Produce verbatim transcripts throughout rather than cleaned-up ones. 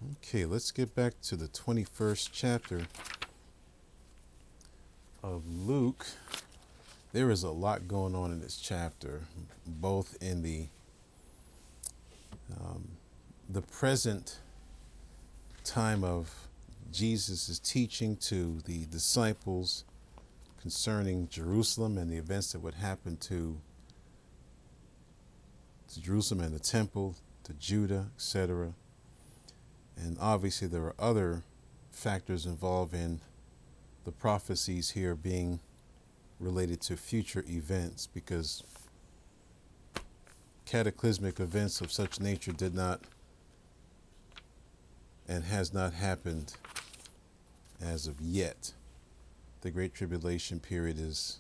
Okay, let's get back to the twenty-first chapter of Luke. There is a lot going on in this chapter, both in the um, the present time of Jesus' teaching to the disciples concerning Jerusalem and the events that would happen to, to Jerusalem and the temple, to Judah, et cetera. And obviously there are other factors involved in the prophecies here being related to future events, because cataclysmic events of such nature did not and has not happened as of yet. The Great Tribulation period is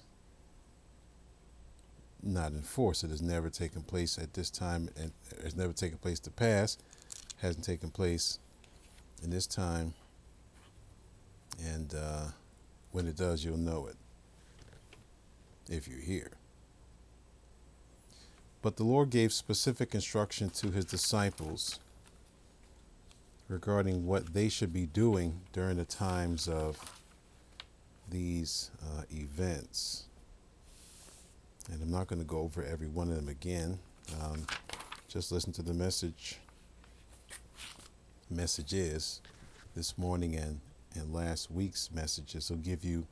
not in force. It has never taken place at this time, and has never taken place to pass, hasn't taken place in this time, and uh, when it does, you'll know it, if you're here. But the Lord gave specific instruction to his disciples regarding what they should be doing during the times of these uh, events. And I'm not going to go over every one of them again. Um, just listen to the message messages this morning and, and last week's messages. Will give you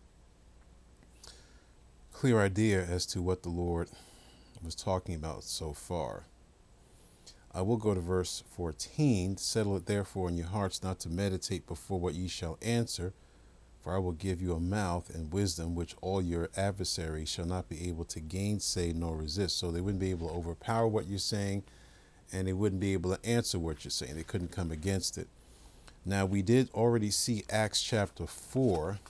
a clear idea as to what the Lord was talking about so far. I will go to verse fourteen. Settle it therefore in your hearts not to meditate before what ye shall answer, for I will give you a mouth and wisdom which all your adversaries shall not be able to gainsay nor resist. So they wouldn't be able to overpower what you're saying, and they wouldn't be able to answer what you're saying. They couldn't come against it. Now, we did already see Acts chapter four.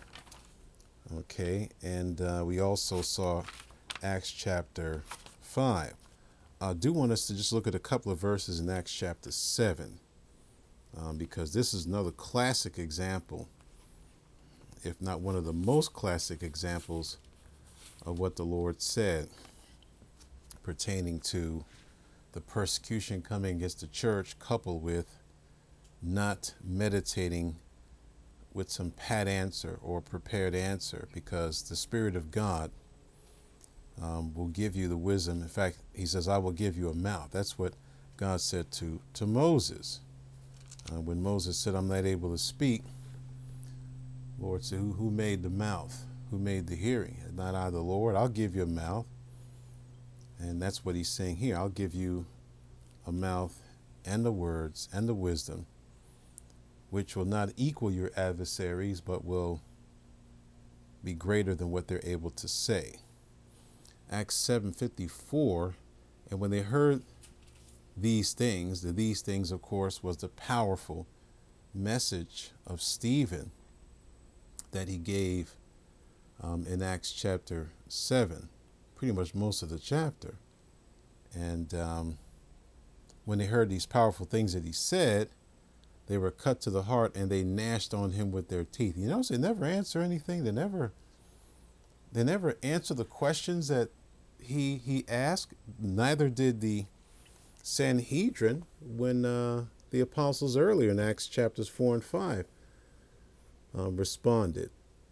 Okay, and uh, we also saw Acts chapter five. I do want us to just look at a couple of verses in Acts chapter seven, um, because this is another classic example, if not one of the most classic examples of what the Lord said pertaining to the persecution coming against the church, coupled with not meditating with some pat answer or prepared answer, because the Spirit of God um, will give you the wisdom. In fact, he says, I will give you a mouth. That's what God said to, to Moses. Uh, when Moses said, I'm not able to speak, Lord said, who, who made the mouth? Who made the hearing? Not I, the Lord. I'll give you a mouth. And that's what he's saying here. I'll give you a mouth and the words and the wisdom, which will not equal your adversaries, but will be greater than what they're able to say. Acts seven fifty-four, and when they heard these things, the these things, of course, was the powerful message of Stephen that he gave um, in Acts chapter seven, pretty much most of the chapter. And um, when they heard these powerful things that he said, they were cut to the heart, and they gnashed on him with their teeth. You notice they never answer anything. They never, they never answer the questions that he he asked. Neither did the Sanhedrin when uh, the apostles earlier in Acts chapters four and five um, responded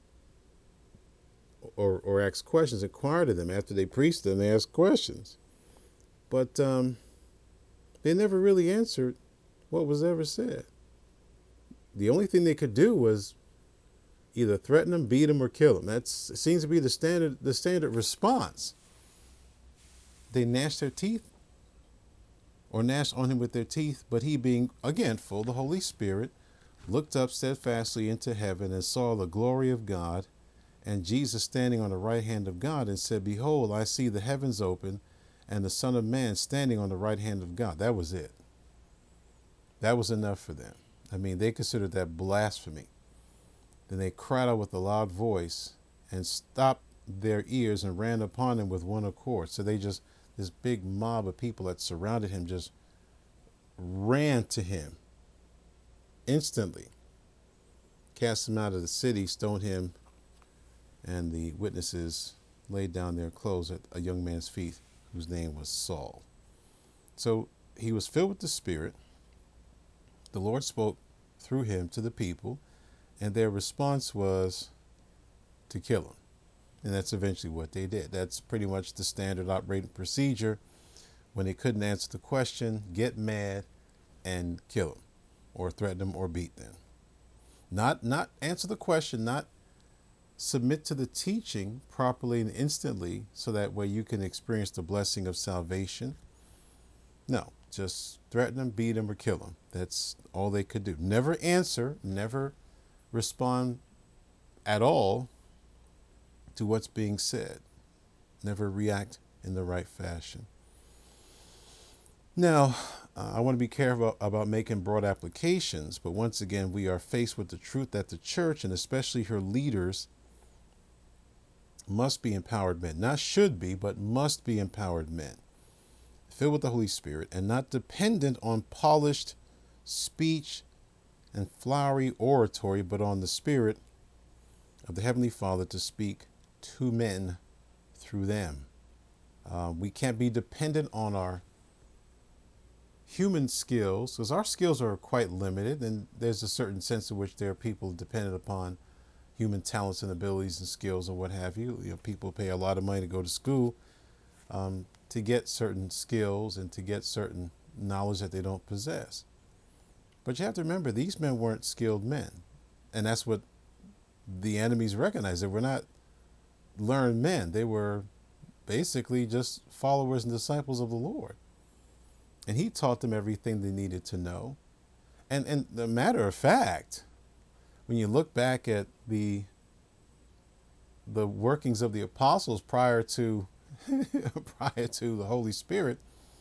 or, or asked questions, inquired of them after they preached them. They asked questions, but um, they never really answered what was ever said. The only thing they could do was either threaten them, beat them, or kill them. That seems to be the standard the standard response. They gnashed their teeth or gnashed on him with their teeth, but he, being again full of the Holy Spirit, looked up steadfastly into heaven and saw the glory of God and Jesus standing on the right hand of God, and said, Behold, I see the heavens open and the Son of Man standing on the right hand of God. That was it. That was enough for them. I mean, they considered that blasphemy. Then they cried out with a loud voice and stopped their ears and ran upon him with one accord. So they just, this big mob of people that surrounded him just ran to him instantly, cast him out of the city, stoned him, and the witnesses laid down their clothes at a young man's feet whose name was Saul. So he was filled with the Spirit, The Lord spoke through him to the people, and their response was to kill him. And that's eventually what they did. That's pretty much the standard operating procedure. When they couldn't answer the question, get mad and kill them, or threaten them, or beat them. Not not answer the question, not submit to the teaching properly and instantly, so that way you can experience the blessing of salvation. No, just threaten them, beat them, or kill them. That's all they could do. Never answer, never respond at all to what's being said. Never react in the right fashion. Now, uh, I want to be careful about making broad applications, but once again, we are faced with the truth that the church, and especially her leaders, must be empowered men. Not should be, but must be empowered men, filled with the Holy Spirit, and not dependent on polished speech and flowery oratory, but on the Spirit of the Heavenly Father to speak to men through them. Uh, we can't be dependent on our human skills, because our skills are quite limited, and there's a certain sense in which there are people dependent upon human talents and abilities and skills and what have you. You know, people pay a lot of money to go to school um, to get certain skills and to get certain knowledge that they don't possess. But you have to remember, these men weren't skilled men, and that's what the enemies recognized. They were not learned men. They were basically just followers and disciples of the Lord. And he taught them everything they needed to know. And and the matter of fact, when you look back at the the workings of the apostles prior to prior to the Holy Spirit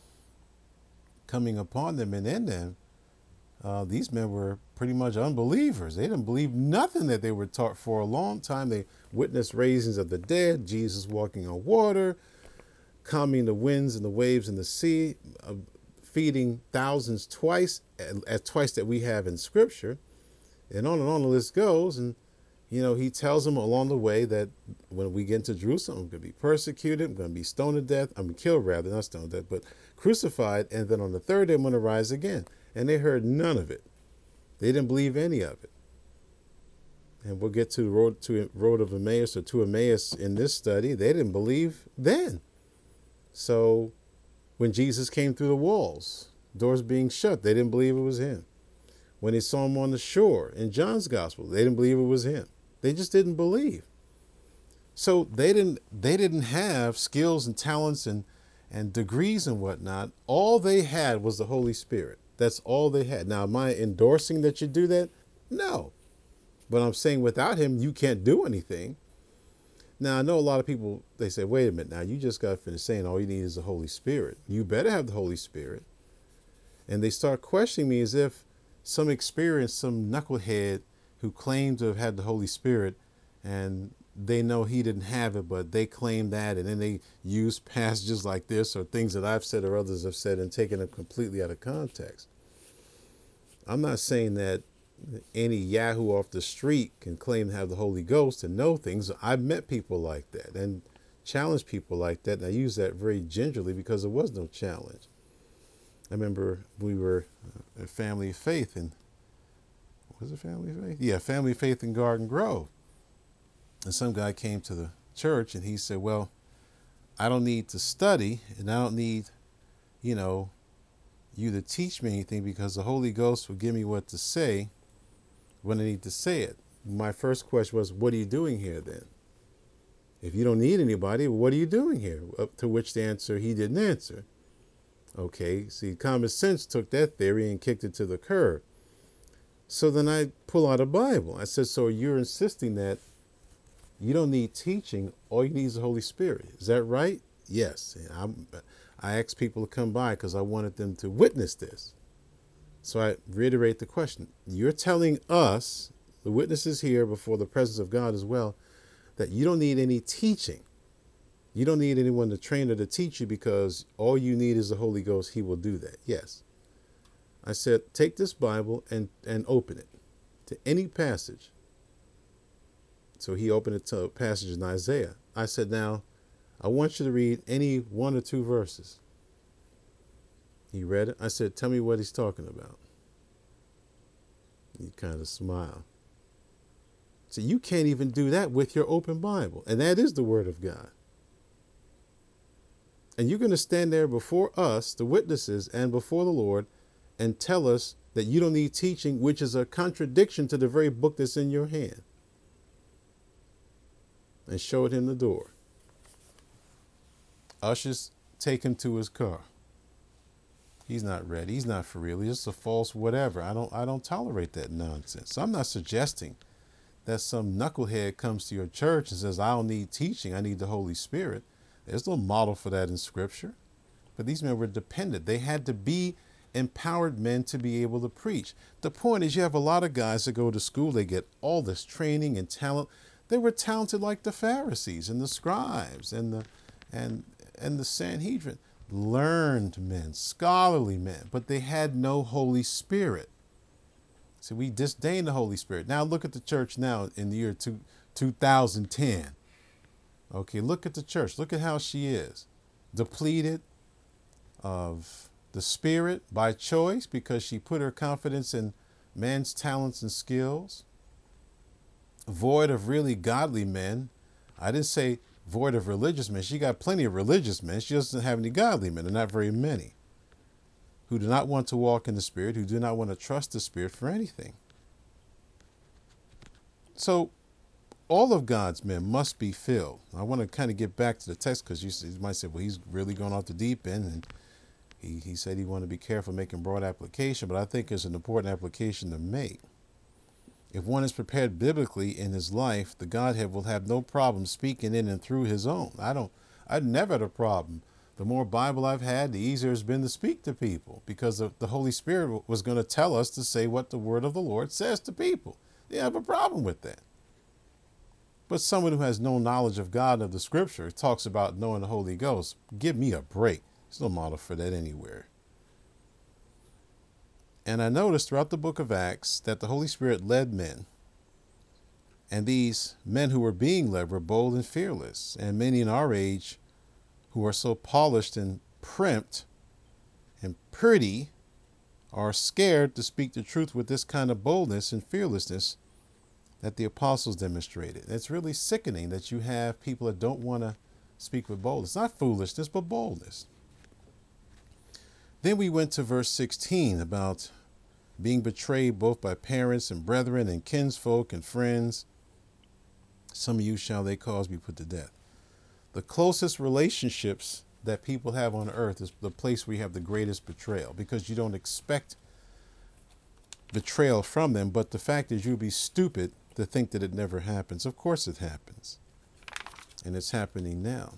coming upon them and in them, uh, these men were pretty much unbelievers. They didn't believe nothing that they were taught for a long time. They witnessed raisings of the dead, Jesus walking on water, calming the winds and the waves and the sea, uh, feeding thousands twice, as twice that we have in Scripture, and on and on the list goes. And, you know, he tells them along the way that when we get into Jerusalem, I'm going to be persecuted, I'm going to be stoned to death, I'm killed rather, not stoned to death, but crucified, and then on the third day I'm going to rise again. And they heard none of it. They didn't believe any of it. And we'll get to the road to road of Emmaus, or to Emmaus in this study. They didn't believe then. So when Jesus came through the walls, doors being shut, they didn't believe it was him. When they saw him on the shore in John's gospel, they didn't believe it was him. They just didn't believe. So they didn't they didn't have skills and talents and, and degrees and whatnot. All they had was the Holy Spirit. That's all they had. Now, am I endorsing that you do that? No. But I'm saying without him, you can't do anything. Now, I know a lot of people, they say, wait a minute, now you just got finished saying all you need is the Holy Spirit. You better have the Holy Spirit. And they start questioning me as if some experienced, some knucklehead who claimed to have had the Holy Spirit, and they know he didn't have it, but they claim that, and then they use passages like this or things that I've said or others have said and taken them completely out of context. I'm not saying that any yahoo off the street can claim to have the Holy Ghost and know things. I've met people like that and challenged people like that. And I use that very gingerly because there was no challenge. I remember we were a family of faith, and was it family of faith? Yeah, family of faith in Garden Grove. And some guy came to the church and he said, well, I don't need to study, and I don't need, you know, you to teach me anything, because the Holy Ghost will give me what to say when I need to say it. My first question was, what are you doing here then? If you don't need anybody, what are you doing here? Up to which the answer, he didn't answer. Okay, see, common sense took that theory and kicked it to the curb. So then I pull out a Bible. I said, so you're insisting that you don't need teaching, all you need is the Holy Spirit. Is that right? Yes. And I'm, I asked people to come by because I wanted them to witness this. So I reiterate the question. You're telling us, the witnesses here before the presence of God as well, that you don't need any teaching. You don't need anyone to train or to teach you, because all you need is the Holy Ghost. He will do that. Yes. I said, take this Bible and, and open it to any passage. So he opened it to a passage in Isaiah. I said, now, I want you to read any one or two verses. He read it. I said, tell me what he's talking about. You kind of smile. So you can't even do that with your open Bible. And that is the Word of God. And you're going to stand there before us, the witnesses, and before the Lord, and tell us that you don't need teaching, which is a contradiction to the very book that's in your hand. And show it him the door. Ushers, take him to his car. He's not ready. He's not for real. He's just a false whatever. I don't I don't tolerate that nonsense. So I'm not suggesting that some knucklehead comes to your church and says, I don't need teaching. I need the Holy Spirit. There's no model for that in Scripture. But these men were dependent. They had to be empowered men to be able to preach. The point is, you have a lot of guys that go to school. They get all this training and talent. They were talented like the Pharisees and the scribes and the and and the Sanhedrin. Learned men, scholarly men, but they had no Holy Spirit. So we disdain the Holy Spirit. Now look at the church now in the year two, two thousand ten. Okay, look at the church. Look at how she is. Depleted of the Spirit by choice because she put her confidence in man's talents and skills. Void of really godly men. I didn't say void of religious men. She got plenty of religious men. She doesn't have any godly men, and not very many, who do not want to walk in the Spirit, who do not want to trust the Spirit for anything. So all of God's men must be filled. I want to kind of get back to the text because you, you might say, well, he's really going off the deep end. And he, he said he wanted to be careful making broad application, but I think it's an important application to make. If one is prepared biblically in his life, the Godhead will have no problem speaking in and through his own. I don't, I've never had a problem. The more Bible I've had, the easier it's been to speak to people because the, the Holy Spirit was going to tell us to say what the word of the Lord says to people. They have a problem with that. But someone who has no knowledge of God, of the Scripture, talks about knowing the Holy Ghost. Give me a break. There's no model for that anywhere. And I noticed throughout the book of Acts that the Holy Spirit led men. And these men who were being led were bold and fearless. And many in our age who are so polished and primped and pretty are scared to speak the truth with this kind of boldness and fearlessness that the apostles demonstrated. It's really sickening that you have people that don't want to speak with boldness. Not foolishness, but boldness. Then we went to verse sixteen about being betrayed both by parents and brethren and kinsfolk and friends. Some of you shall they cause be put to death. The closest relationships that people have on earth is the place where you have the greatest betrayal, because you don't expect betrayal from them. But the fact is, you'd be stupid to think that it never happens. Of course it happens. And it's happening now.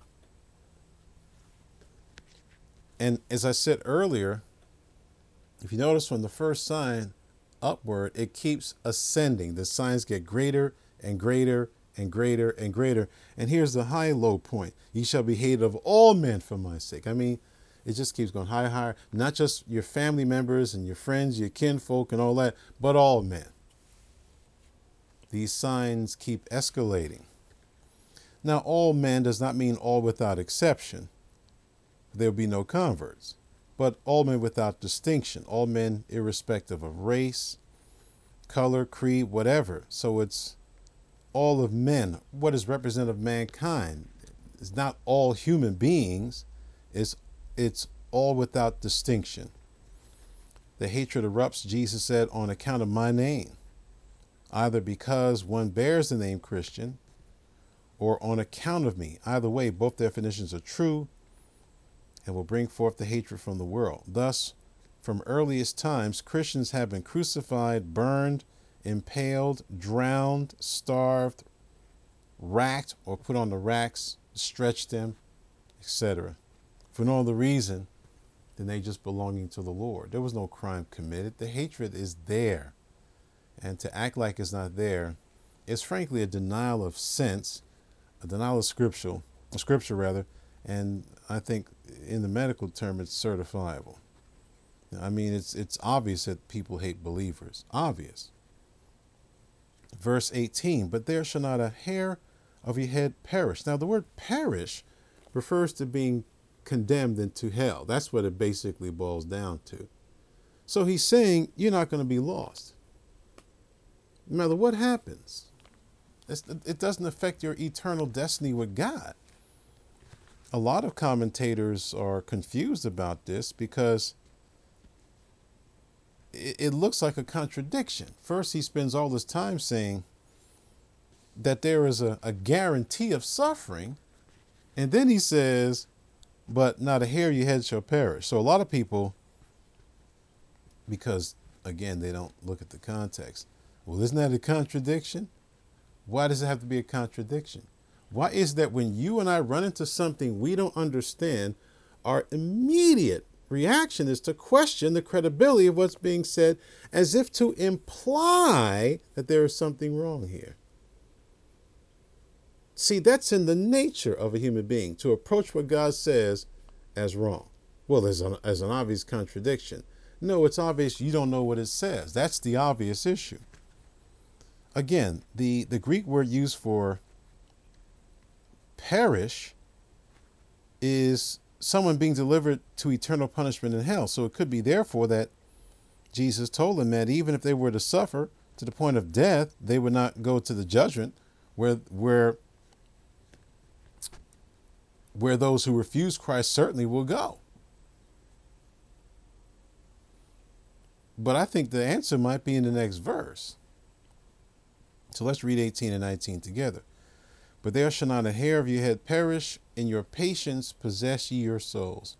And as I said earlier, if you notice from the first sign upward, it keeps ascending. The signs get greater and greater and greater and greater. And here's the high low point. Ye shall be hated of all men for my sake. I mean, it just keeps going higher, higher. Not just your family members and your friends, your kinfolk and all that, but all men. These signs keep escalating. Now, all men does not mean all without exception. There will be no converts, but all men without distinction, all men irrespective of race, color, creed, whatever. So it's all of men. What is representative of mankind? It's not all human beings. It's, it's all without distinction. The hatred erupts, Jesus said, on account of my name, either because one bears the name Christian or on account of me. Either way, both definitions are true and will bring forth the hatred from the world. Thus, from earliest times, Christians have been crucified, burned, impaled, drowned, starved, racked or put on the racks, stretched them, et cetera. For no other reason than they just belonging to the Lord. There was no crime committed. The hatred is there. And to act like it's not there is frankly a denial of sense, a denial of scriptural, scripture rather, and I think in the medical term it's certifiable. I mean, it's it's obvious that people hate believers. Obvious. Verse eighteen, but there shall not a hair of your head perish. Now the word perish refers to being condemned into hell. That's what it basically boils down to. So he's saying you're not going to be lost. no matter what happens. It's, it doesn't affect your eternal destiny with God. A lot of commentators are confused about this because it, it looks like a contradiction. First, he spends all this time saying that there is a, a guarantee of suffering. And then he says, but not a hair of your head shall perish. So a lot of people, because again, they don't look at the context. Well, isn't that a contradiction? Why does it have to be a contradiction? Why is that when you and I run into something we don't understand, our immediate reaction is to question the credibility of what's being said, as if to imply that there is something wrong here? See, that's in the nature of a human being, to approach what God says as wrong. Well, as an, as an obvious contradiction. No, it's obvious you don't know what it says. That's the obvious issue. Again, the, the Greek word used for perish is someone being delivered to eternal punishment in hell. So it could be therefore that Jesus told them that even if they were to suffer to the point of death, they would not go to the judgment where where where those who refuse Christ certainly will go. But I think the answer might be in the next verse. So let's read eighteen and nineteen together. But there shall not a hair of your head perish, in your patience possess ye your souls.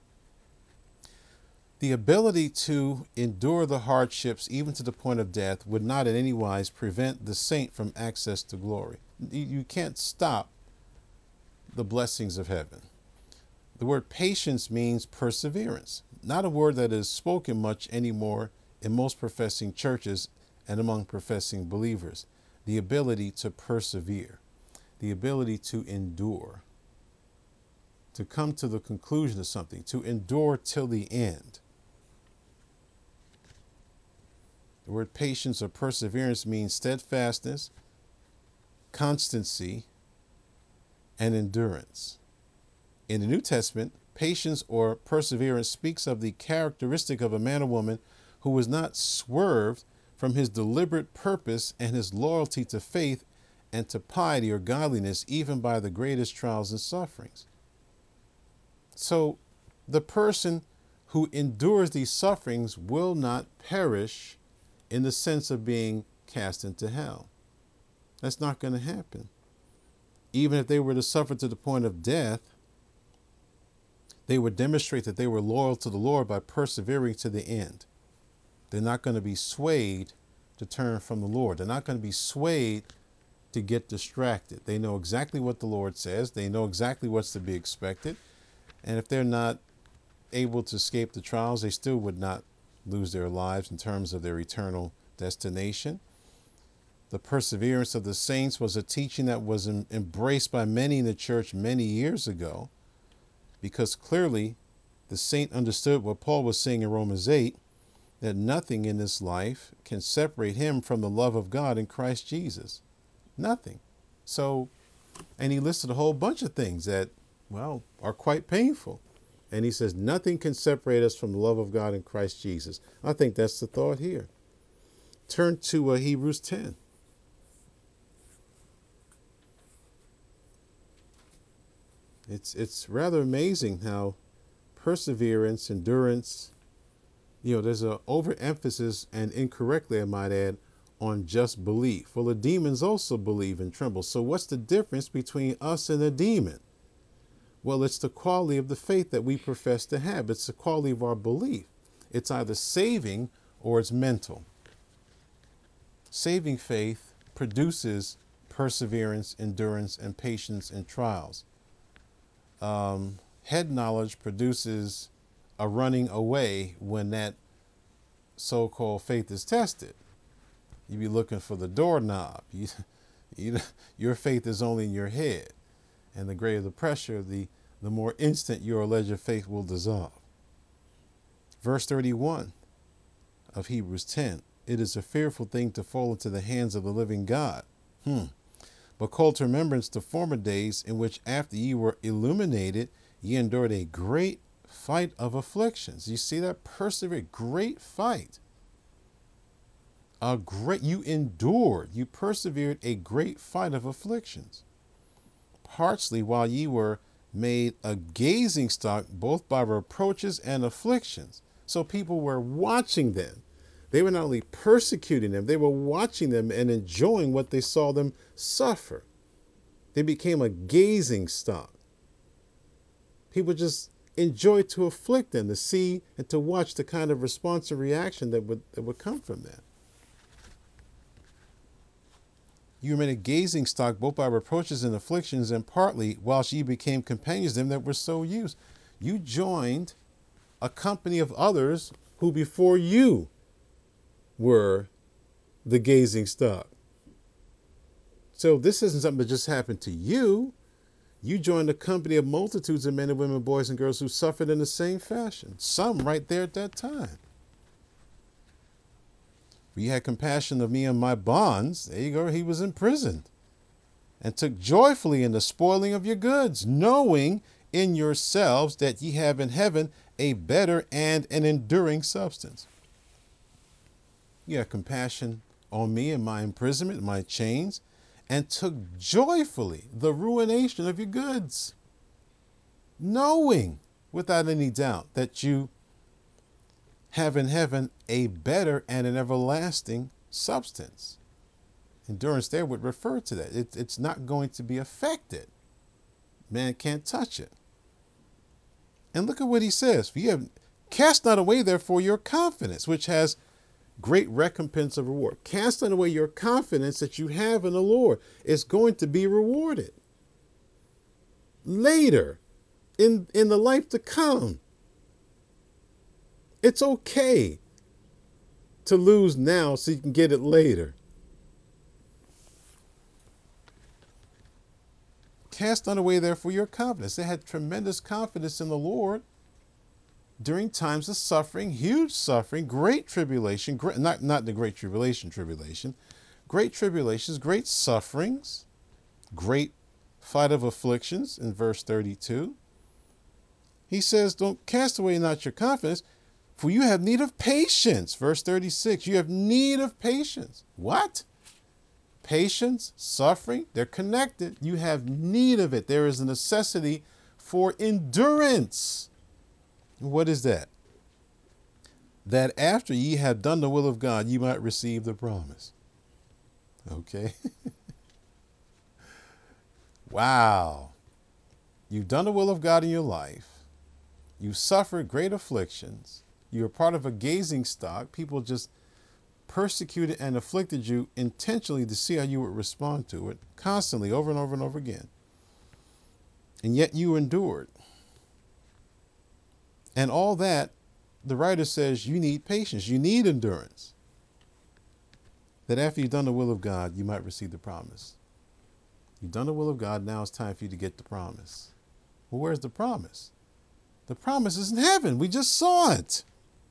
The ability to endure the hardships, even to the point of death, would not in any wise prevent the saint from access to glory. You can't stop the blessings of heaven. The word patience means perseverance, not a word that is spoken much anymore in most professing churches and among professing believers. The ability to persevere, the ability to endure, to come to the conclusion of something, to endure till the end. The word patience or perseverance means steadfastness, constancy, and endurance. In the New Testament, patience or perseverance speaks of the characteristic of a man or woman who was not swerved from his deliberate purpose and his loyalty to faith and to piety or godliness, even by the greatest trials and sufferings. So the person who endures these sufferings will not perish in the sense of being cast into hell. That's not going to happen. Even if they were to suffer to the point of death, they would demonstrate that they were loyal to the Lord by persevering to the end. They're not going to be swayed to turn from the Lord. They're not going to be swayed to get distracted. They know exactly what the Lord says. They know exactly what's to be expected. And if they're not able to escape the trials, they still would not lose their lives in terms of their eternal destination. The perseverance of the saints was a teaching that was em- embraced by many in the church many years ago, because clearly the saint understood what Paul was saying in Romans eight, that nothing in this life can separate him from the love of God in Christ Jesus. Nothing. So, and he listed a whole bunch of things that, well, are quite painful. And he says, nothing can separate us from the love of God in Christ Jesus. I think that's the thought here. Turn to uh, Hebrews ten. It's, it's rather amazing how perseverance, endurance, you know, there's an overemphasis, and incorrectly, I might add, on just belief. Well, the demons also believe and tremble. So what's the difference between us and a demon? Well, it's the quality of the faith that we profess to have. It's the quality of our belief. It's either saving or it's mental. Saving faith produces perseverance, endurance, and patience in trials. Um, head knowledge produces a running away when that so-called faith is tested. You be looking for the doorknob. You, you, your faith is only in your head. And the greater the pressure, the, the more instant your alleged faith will dissolve. Verse thirty-one of Hebrews ten. It is a fearful thing to fall into the hands of the living God. Hmm. But call to remembrance the former days in which after ye were illuminated, ye endured a great fight of afflictions. You see that? Persevere. Great fight. A great, you endured, you persevered a great fight of afflictions, partially while ye were made a gazing stock both by reproaches and afflictions. So people were watching them. They were not only persecuting them, they were watching them and enjoying what they saw them suffer. They became a gazing stock. People just enjoyed to afflict them, to see and to watch the kind of response and reaction that would that would come from that. You were made a gazing stock both by reproaches and afflictions, and partly whilst ye became companions of them that were so used. You joined a company of others who before you were the gazing stock. So this isn't something that just happened to you. You joined a company of multitudes of men and women, boys and girls who suffered in the same fashion. Some right there at that time. You had compassion of me and my bonds. There you go. He was imprisoned and took joyfully in the spoiling of your goods, knowing in yourselves that ye have in heaven a better and an enduring substance. You had compassion on me and my imprisonment, my chains, and took joyfully the ruination of your goods, knowing without any doubt that you have in heaven a better and an everlasting substance. Endurance there would refer to that. It, it's not going to be affected. Man can't touch it. And look at what he says. You have cast not away therefore your confidence, which has great recompense of reward. Cast not away your confidence that you have in the Lord. It's going to be rewarded later in, in the life to come. It's okay to lose now so you can get it later. Cast not away therefore your confidence. They had tremendous confidence in the Lord during times of suffering, huge suffering, great tribulation, great, not, not the great tribulation, tribulation, great tribulations, great sufferings, great fight of afflictions in verse thirty-two. He says, don't cast away not your confidence, for you have need of patience. Verse thirty-six, you have need of patience. What? Patience, suffering, they're connected. You have need of it. There is a necessity for endurance. What is that? That after ye have done the will of God, you might receive the promise. Okay. Wow. You've done the will of God in your life. You've suffered great afflictions. You're part of a gazing stock. People just persecuted and afflicted you intentionally to see how you would respond to it, constantly, over and over and over again. And yet you endured. And all that, the writer says, you need patience. You need endurance. That after you've done the will of God, you might receive the promise. You've done the will of God. Now it's time for you to get the promise. Well, where's the promise? The promise is in heaven. We just saw it.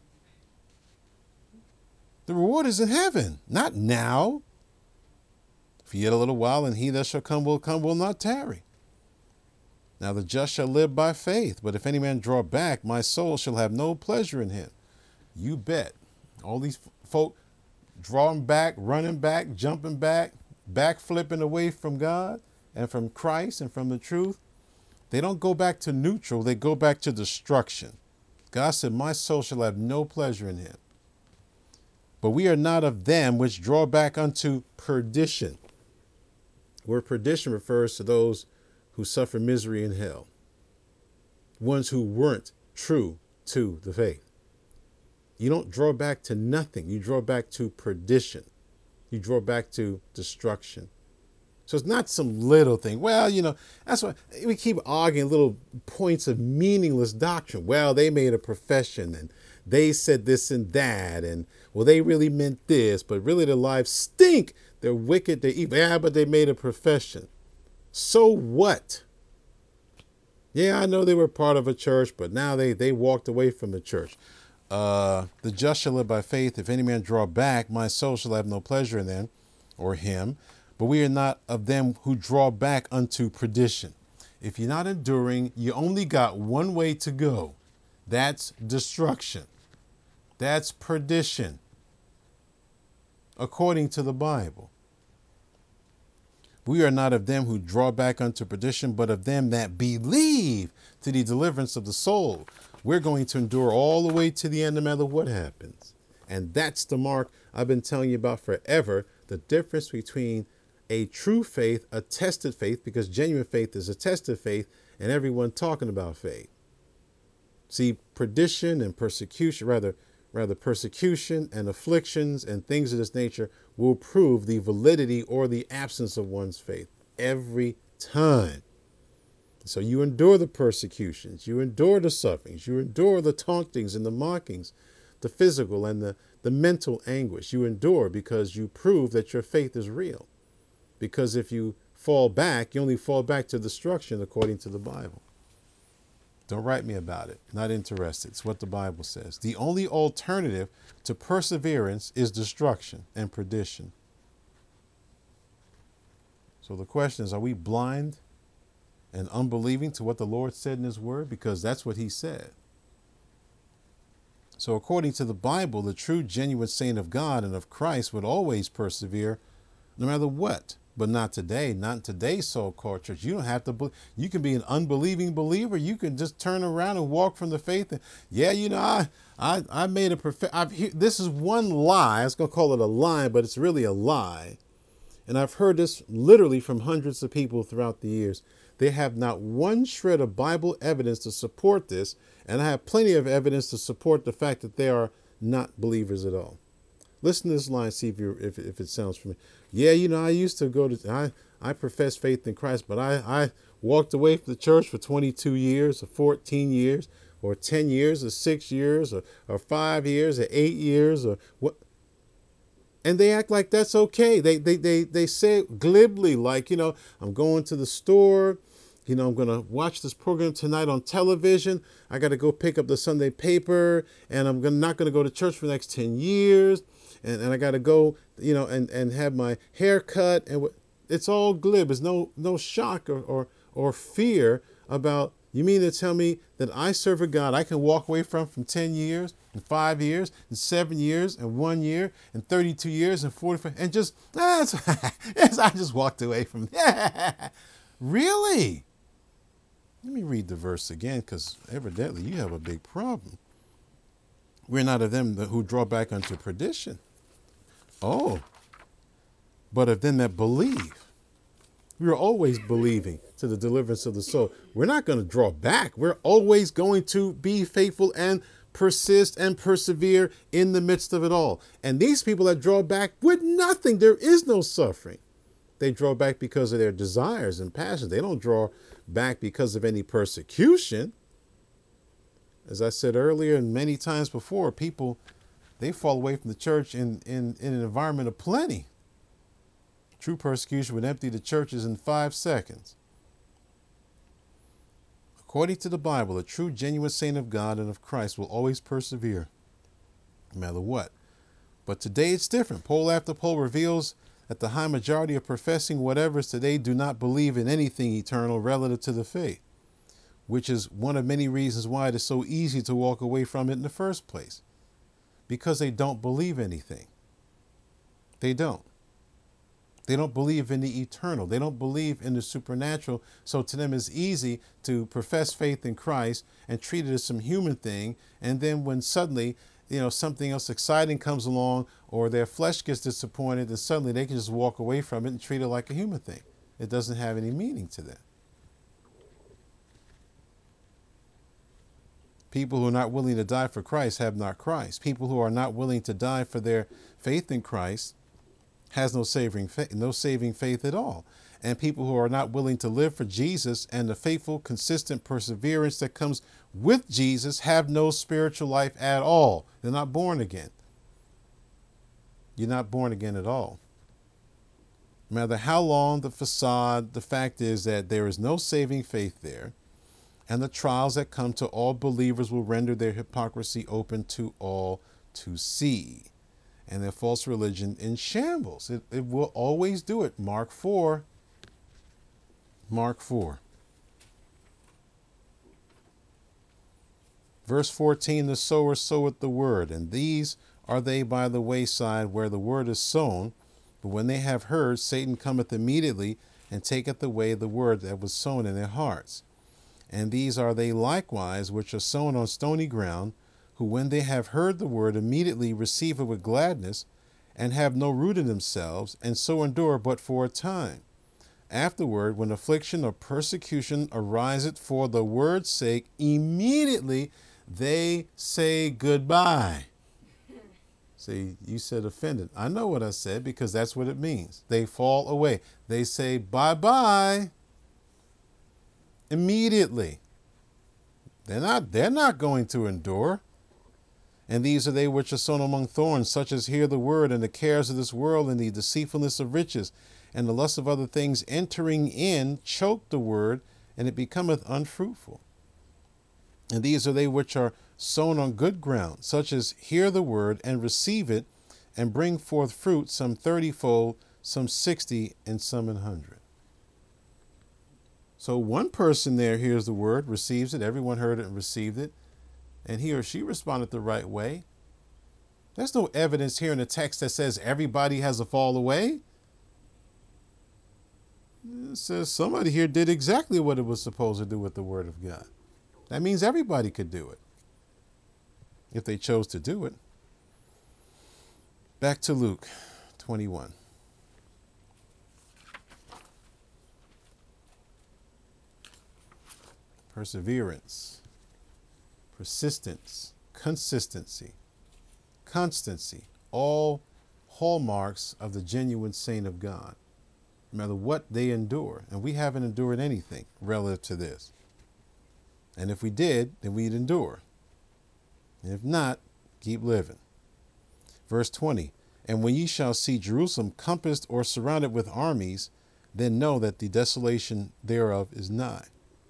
The reward is in heaven, not now. For yet a little while, and he that shall come will come, will not tarry. Now the just shall live by faith, but if any man draw back, my soul shall have no pleasure in him. You bet. All these folk drawing back, running back, jumping back, back flipping away from God and from Christ and from the truth. They don't go back to neutral. They go back to destruction. God said, my soul shall have no pleasure in him. But we are not of them which draw back unto perdition. Where perdition refers to those who suffer misery in hell. Ones who weren't true to the faith. You don't draw back to nothing. You draw back to perdition. You draw back to destruction. So it's not some little thing. Well, you know, that's why we keep arguing little points of meaningless doctrine. Well, they made a profession and they said this and that. And well, they really meant this, but really their lives stink. They're wicked. They're evil. Yeah, but they made a profession. So what? Yeah, I know they were part of a church, but now they, they walked away from the church. Uh, the just shall live by faith. If any man draw back, my soul shall have no pleasure in them or him. But we are not of them who draw back unto perdition. If you're not enduring, you only got one way to go. That's destruction. That's perdition. according to the Bible. We are not of them who draw back unto perdition, but of them that believe to the deliverance of the soul. We're going to endure all the way to the end, no matter what happens. And that's the mark I've been telling you about forever. The difference between a true faith, a tested faith, because genuine faith is a tested faith, and everyone talking about faith. See, perdition and persecution, rather, rather persecution and afflictions and things of this nature will prove the validity or the absence of one's faith every time. So you endure the persecutions, you endure the sufferings, you endure the tauntings and the mockings, the physical and the, the mental anguish. You endure because you prove that your faith is real. Because if you fall back, you only fall back to destruction according to the Bible. Don't write me about it. Not interested. It's what the Bible says. The only alternative to perseverance is destruction and perdition. So the question is, are we blind and unbelieving to what the Lord said in his word? Because that's what he said. So according to the Bible, the true, genuine saint of God and of Christ would always persevere no matter what. But not today, not in today's so-called church. You don't have to, be, you can be an unbelieving believer. You can just turn around and walk from the faith. And yeah, you know, I, I, I made a perfect, I've, this is one lie. I was going to call it a lie, but it's really a lie. And I've heard this literally from hundreds of people throughout the years. They have not one shred of Bible evidence to support this. And I have plenty of evidence to support the fact that they are not believers at all. Listen to this line, see if you if if it sounds familiar. Yeah, you know, I used to go to I I profess faith in Christ, but I I walked away from the church for twenty-two years, or fourteen years, or ten years, or six years, or or five years, or eight years, or what? And they act like that's okay. They they they they say it glibly, like, you know, I'm going to the store. You know, I'm going to watch this program tonight on television. I got to go pick up the Sunday paper, and I'm gonna, not going to go to church for the next ten years. And, and I got to go, you know, and, and have my hair cut. And it's all glib. There's no no shock or, or, or fear about, you mean to tell me that I serve a God I can walk away from from ten years, and five years, and seven years, and one year, and thirty-two years, and forty-five, and just, ah, yes, I just walked away from it. Really? Let me read the verse again, because evidently you have a big problem. We're not of them who draw back unto perdition. Oh, but of them that believe. We are always believing to the deliverance of the soul. We're not going to draw back. We're always going to be faithful and persist and persevere in the midst of it all. And these people that draw back with nothing, there is no suffering. They draw back because of their desires and passions. They don't draw back because of any persecution. As I said earlier and many times before, people, they fall away from the church in, in, in an environment of plenty. True persecution would empty the churches in five seconds. According to the Bible, a true, genuine saint of God and of Christ will always persevere, no matter what. But today it's different. Poll after poll reveals that the high majority of professing whatevers today do not believe in anything eternal relative to the faith, which is one of many reasons why it is so easy to walk away from it in the first place. Because they don't believe anything. They don't. They don't believe in the eternal. They don't believe in the supernatural. So to them it's easy to profess faith in Christ and treat it as some human thing. And then when suddenly, you know, something else exciting comes along or their flesh gets disappointed, then suddenly they can just walk away from it and treat it like a human thing. It doesn't have any meaning to them. People who are not willing to die for Christ have not Christ. People who are not willing to die for their faith in Christ has no saving faith, no saving faith at all. And people who are not willing to live for Jesus and the faithful, consistent perseverance that comes with Jesus have no spiritual life at all. They're not born again. You're not born again at all. No matter how long the facade, the fact is that there is no saving faith there. And the trials that come to all believers will render their hypocrisy open to all to see. And their false religion in shambles. It, it will always do it. Mark four. Mark four. Verse fourteen, the sower soweth the word, and these are they by the wayside where the word is sown, but when they have heard, Satan cometh immediately and taketh away the word that was sown in their hearts. And these are they likewise which are sown on stony ground, who when they have heard the word immediately receive it with gladness, and have no root in themselves, and so endure but for a time. Afterward, when affliction or persecution ariseth for the word's sake, immediately they say goodbye. See, you said offended. I know what I said because that's what it means. They fall away. They say bye-bye immediately. They're not, they're not going to endure. And these are they which are sown among thorns, such as hear the word, and the cares of this world, and the deceitfulness of riches, and the lust of other things entering in, choke the word, and it becometh unfruitful. And these are they which are sown on good ground, such as hear the word, and receive it, and bring forth fruit, some thirtyfold, some sixty, and some an hundred. So one person there hears the word, receives it, everyone heard it and received it, and he or she responded the right way. There's no evidence here in the text that says everybody has a fall away. It says somebody here did exactly what it was supposed to do with the word of God. That means everybody could do it if they chose to do it. Back to Luke twenty-one. Perseverance, persistence, consistency, constancy, all hallmarks of the genuine saint of God, no matter what they endure. And we haven't endured anything relative to this. And if we did, then we'd endure. And if not, keep living. Verse twenty, and when ye shall see Jerusalem compassed or surrounded with armies, then know that the desolation thereof is nigh.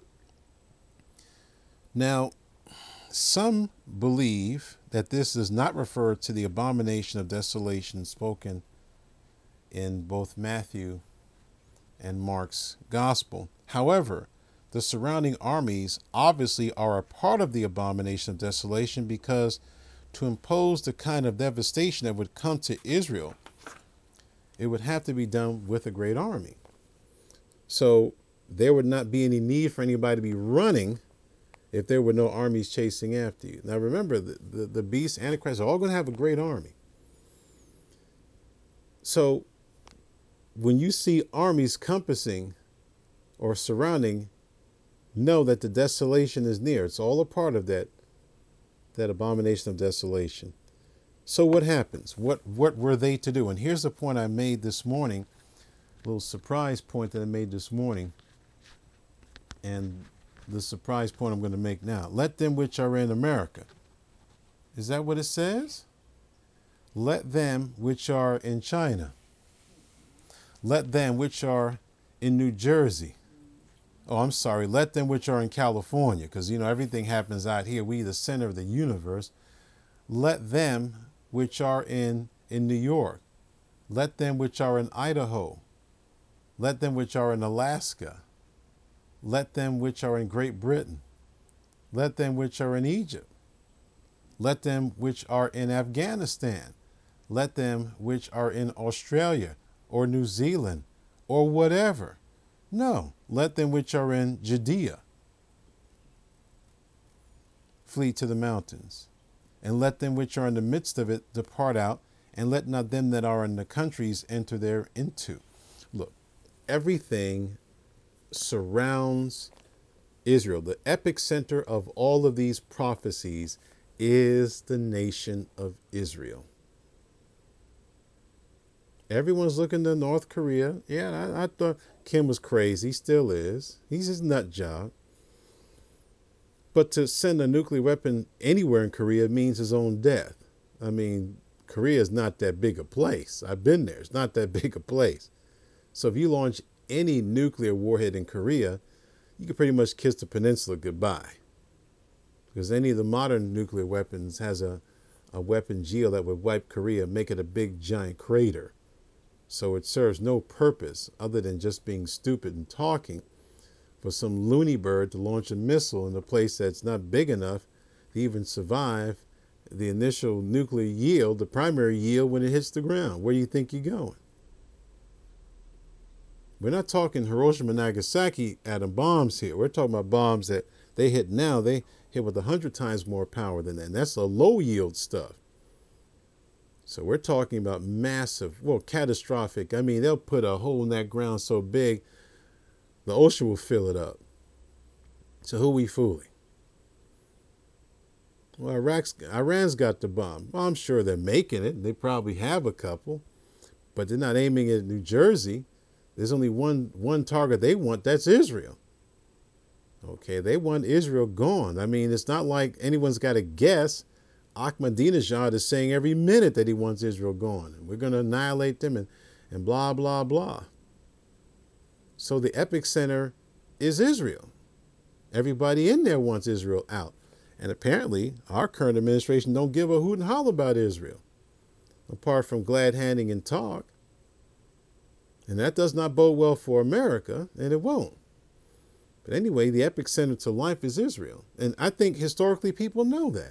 Now, some believe that this does not refer to the abomination of desolation spoken in both Matthew and Mark's gospel. However, the surrounding armies obviously are a part of the abomination of desolation, because to impose the kind of devastation that would come to Israel, it would have to be done with a great army. So there would not be any need for anybody to be running if there were no armies chasing after you. Now remember, the, the, the beast, Antichrist, are all going to have a great army. So when you see armies compassing or surrounding, know that the desolation is near. It's all a part of that, that abomination of desolation. So what happens? What, what were they to do? And here's the point I made this morning, a little surprise point that I made this morning. And the surprise point I'm going to make now. Let them which are in America. Is that what it says? Let them which are in China. Let them which are in New Jersey. Oh, I'm sorry. Let them which are in California, because, you know, everything happens out here. We the center of the universe. Let them which are in, in New York. Let them which are in Idaho. Let them which are in Alaska. Let them which are in Great Britain. Let them which are in Egypt. Let them which are in Afghanistan. Let them which are in Australia or New Zealand or whatever. No, let them which are in Judea flee to the mountains. And let them which are in the midst of it depart out, and let not them that are in the countries enter thereinto. Look, everything surrounds Israel. The epicenter of all of these prophecies is the nation of Israel. Everyone's looking to North Korea. Yeah, I, I thought Kim was crazy. Still is. He's his nut job. But to send a nuclear weapon anywhere in Korea means his own death. I mean, Korea is not that big a place. I've been there. It's not that big a place. So if you launch any nuclear warhead in Korea, you can pretty much kiss the peninsula goodbye. Because any of the modern nuclear weapons has a, a weapon geo that would wipe Korea, make it a big giant crater. So it serves no purpose other than just being stupid and talking for some loony bird to launch a missile in a place that's not big enough to even survive the initial nuclear yield, the primary yield when it hits the ground. Where do you think you're going? We're not talking Hiroshima and Nagasaki atom bombs here. We're talking about bombs that they hit now. They hit with a hundred times more power than that. And that's a low yield stuff. So we're talking about massive, well, catastrophic. I mean, they'll put a hole in that ground so big, the ocean will fill it up. So who we fooling? Well, Iraq's, Iran's got the bomb. Well, I'm sure they're making it. They probably have a couple, but they're not aiming at New Jersey. There's only one one target they want. That's Israel. Okay, they want Israel gone. I mean, it's not like anyone's got to guess. Ahmadinejad is saying every minute that he wants Israel gone, and we're going to annihilate them, and, and blah, blah, blah. So the epicenter is Israel. Everybody in there wants Israel out. And apparently, our current administration don't give a hoot and holler about Israel, apart from glad handing and talk. And that does not bode well for America, and it won't. But anyway, the epicenter to life is Israel. And I think historically people know that.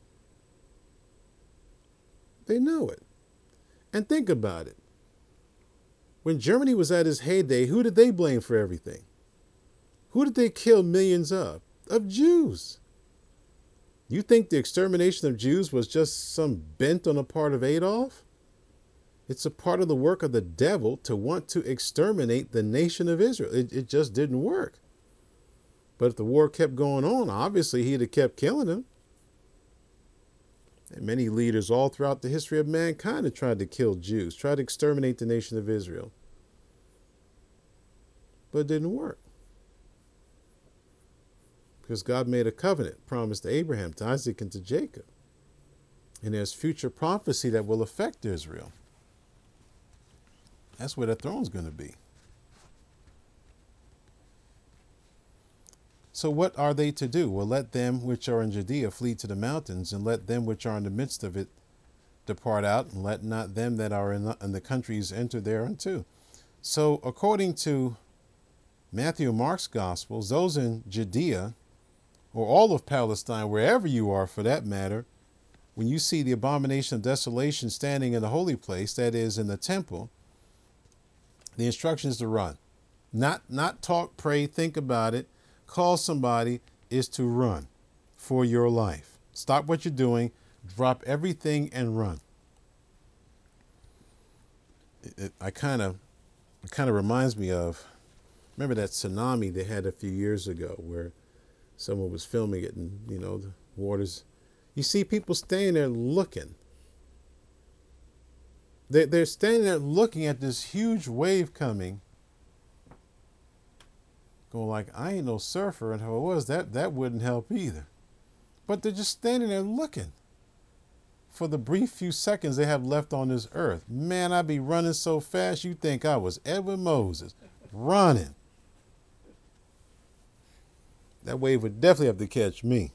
They know it. And think about it. When Germany was at its heyday, who did they blame for everything? Who did they kill millions of? Of Jews. You think the extermination of Jews was just some bent on the part of Adolf? It's a part of the work of the devil to want to exterminate the nation of Israel. It, it just didn't work. But if the war kept going on, obviously he'd have kept killing them. And many leaders all throughout the history of mankind have tried to kill Jews, tried to exterminate the nation of Israel. But it didn't work. Because God made a covenant, promised to Abraham, to Isaac, and to Jacob. And there's future prophecy that will affect Israel. That's where the throne's going to be. So what are they to do? Well, let them which are in Judea flee to the mountains, and let them which are in the midst of it depart out, and let not them that are in the, in the countries enter thereunto. So according to Matthew and Mark's Gospels, those in Judea, or all of Palestine, wherever you are for that matter, when you see the abomination of desolation standing in the holy place, that is in the temple, the instruction is to run. Not, not talk, pray, think about it. Call somebody, is to run for your life. Stop what you're doing, drop everything and run. It, it, I kind of, it kind of reminds me of, remember that tsunami they had a few years ago where someone was filming it and, you know, the waters, you see people standing there looking. They, they're standing there looking at this huge wave coming, going like, I ain't no surfer, and if I was, that, that wouldn't help either. But they're just standing there looking for the brief few seconds they have left on this earth. Man, I'd be running so fast you think I was Edwin Moses, running. That wave would definitely have to catch me.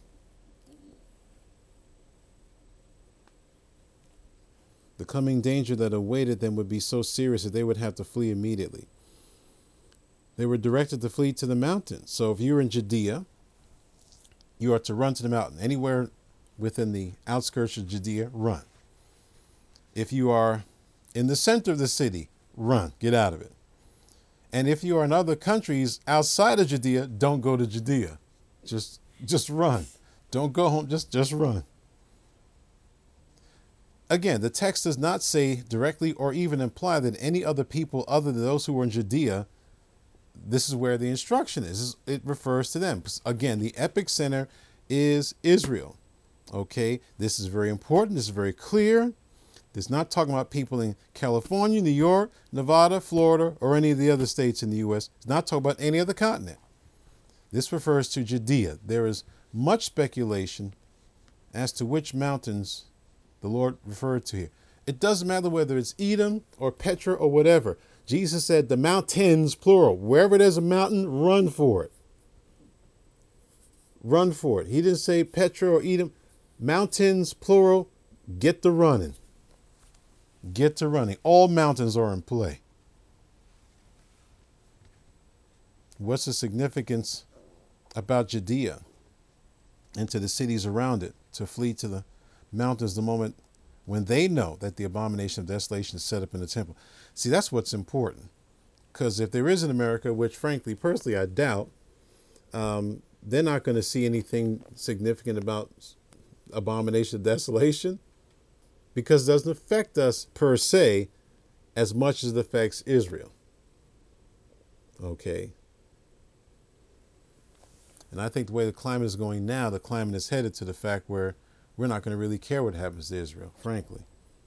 The coming danger that awaited them would be so serious that they would have to flee immediately. They were directed to flee to the mountains. So if you're in Judea, you are to run to the mountain. Anywhere within the outskirts of Judea, run. If you are in the center of the city, run. Get out of it. And if you are in other countries outside of Judea, don't go to Judea. Just, just run. Don't go home. Just, just run. Again, the text does not say directly or even imply that any other people other than those who were in Judea, this is where the instruction is. It refers to them. Again, the epic center is Israel. Okay, this is very important. This is very clear. It's not talking about people in California, New York, Nevada, Florida, or any of the other states in the U S. It's not talking about any other continent. This refers to Judea. There is much speculation as to which mountains the Lord referred to here. It doesn't matter whether it's Edom or Petra or whatever. Jesus said the mountains, plural. Wherever there's a mountain, run for it. Run for it. He didn't say Petra or Edom. Mountains, plural. Get to running. Get to running. All mountains are in play. What's the significance about Judea and to the cities around it to flee to the mountains the moment when they know that the abomination of desolation is set up in the temple. See, that's what's important. Because if there is in America, which frankly, personally, I doubt, um, they're not going to see anything significant about abomination of desolation, because it doesn't affect us per se as much as it affects Israel. Okay. And I think the way the climate is going now, the climate is headed to the fact where we're not going to really care what happens to Israel, frankly.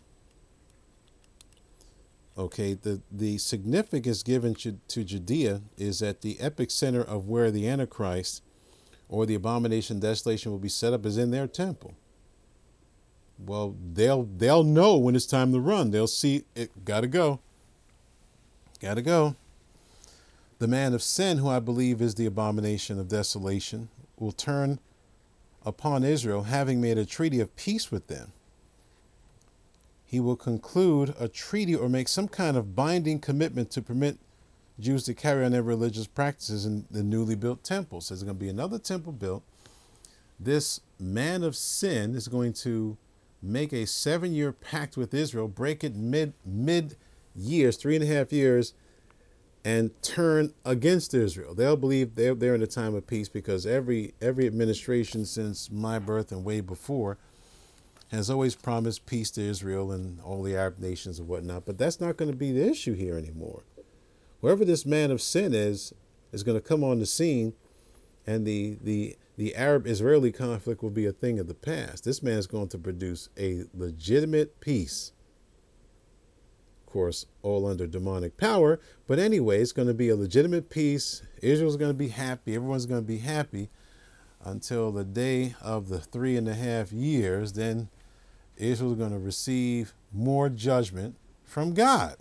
Okay, the, the significance given to, to Judea is that the epicenter of where the Antichrist or the abomination desolation will be set up is in their temple. Well, they'll they'll know when it's time to run. They'll see it. Gotta go. Gotta go. The man of sin, who I believe is the abomination of desolation, will turn upon Israel, having made a treaty of peace with them. He will conclude a treaty or make some kind of binding commitment to permit Jews to carry on their religious practices in the newly built temple. So there's going to be another temple built. This man of sin is going to make a seven-year pact with Israel, break it mid mid years, three and a half years, and turn against Israel. They'll believe they're, they're in a time of peace, because every every administration since my birth and way before has always promised peace to Israel and all the Arab nations and whatnot. But that's not going to be the issue here anymore. Whoever this man of sin is, is going to come on the scene, and the the the Arab-Israeli conflict will be a thing of the past. This man is going to produce a legitimate peace. Of course, all under demonic power. But anyway, it's going to be a legitimate peace. Israel's going to be happy. Everyone's going to be happy until the day of the three and a half years. Then Israel's going to receive more judgment from God.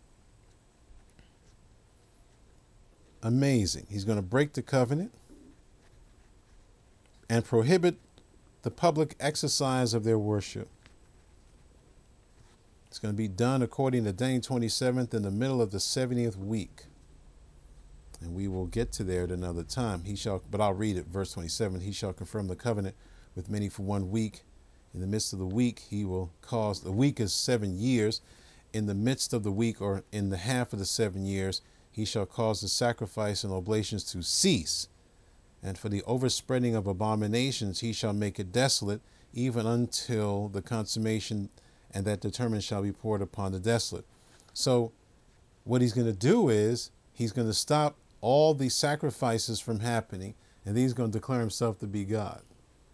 Amazing. He's going to break the covenant and prohibit the public exercise of their worship. It's going to be done according to Daniel twenty-seventh in the middle of the seventieth week. And we will get to there at another time. He shall, but I'll read it, verse twenty-seven. He shall confirm the covenant with many for one week. In the midst of the week, he will cause, the week is seven years. In the midst of the week, or in the half of the seven years, he shall cause the sacrifice and oblations to cease. And for the overspreading of abominations, he shall make it desolate, even until the consummation, and that determined shall be poured upon the desolate. So what he's going to do is he's going to stop all the sacrifices from happening, and he's going to declare himself to be God.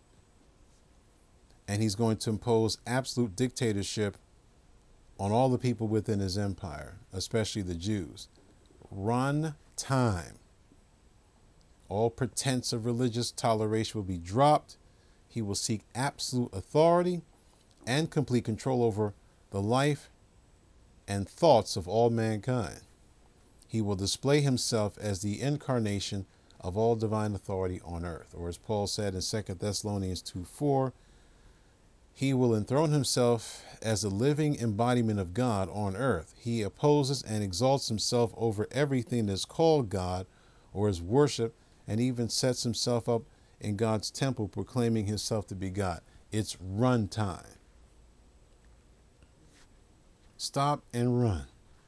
And he's going to impose absolute dictatorship on all the people within his empire, especially the Jews. Run time. All pretense of religious toleration will be dropped. He will seek absolute authority and complete control over the life and thoughts of all mankind. He will display himself as the incarnation of all divine authority on earth. Or as Paul said in Second Thessalonians two four, he will enthrone himself as a living embodiment of God on earth. He opposes and exalts himself over everything that's called God or is worship, and even sets himself up in God's temple, proclaiming himself to be God. It's run time. Stop and run.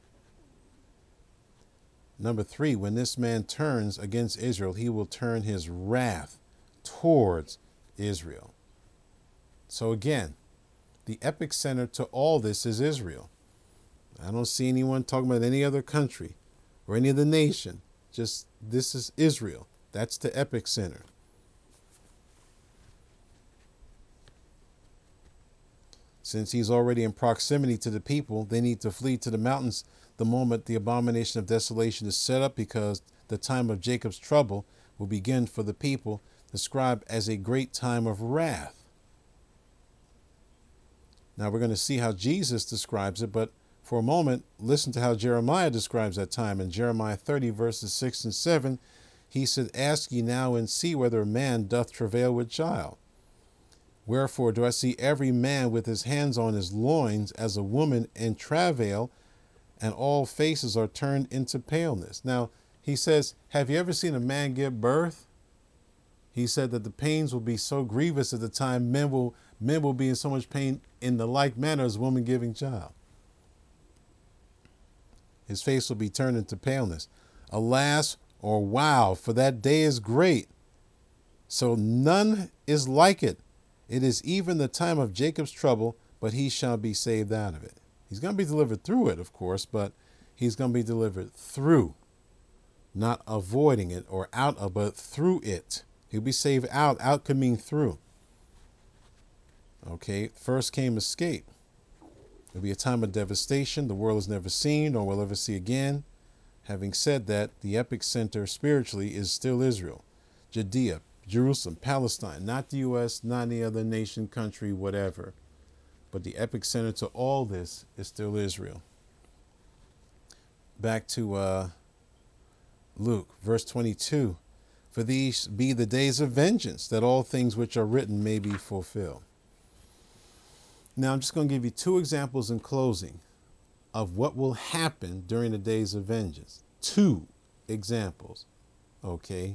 Number three, when this man turns against Israel, he will turn his wrath towards Israel. So again, the epicenter to all this is Israel. I don't see anyone talking about any other country or any other nation. Just this is Israel. That's the epicenter. Since he's already in proximity to the people, they need to flee to the mountains the moment the abomination of desolation is set up, because the time of Jacob's trouble will begin for the people, described as a great time of wrath. Now we're going to see how Jesus describes it, but for a moment, listen to how Jeremiah describes that time. In Jeremiah thirty, verses six and seven, he said, "Ask ye now and see whether a man doth travail with child. Wherefore do I see every man with his hands on his loins as a woman in travail, and all faces are turned into paleness." Now, he says, have you ever seen a man give birth? He said that the pains will be so grievous at the time men will Men will be in so much pain in the like manner as a woman giving child. His face will be turned into paleness. Alas, or wow, for that day is great. So none is like it. It is even the time of Jacob's trouble, but he shall be saved out of it. He's going to be delivered through it, of course, but he's going to be delivered through, not avoiding it or out of, but through it. He'll be saved out. Out could mean through. Okay, first came escape. It'll be a time of devastation the world has never seen or will ever see again. Having said that, the epic center spiritually is still Israel, Judea, Jerusalem, Palestine, not the U S, not any other nation, country, whatever. But the epic center to all this is still Israel. Back to uh, Luke, verse twenty-two. For these be the days of vengeance, that all things which are written may be fulfilled. Now, I'm just going to give you two examples in closing of what will happen during the days of vengeance. Two examples. Okay.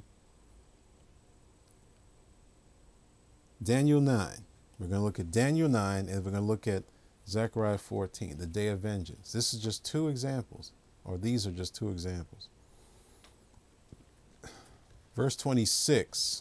Daniel nine. We're going to look at Daniel nine, and we're going to look at Zechariah fourteen, the day of vengeance. This is just two examples, or these are just two examples. Verse twenty-six.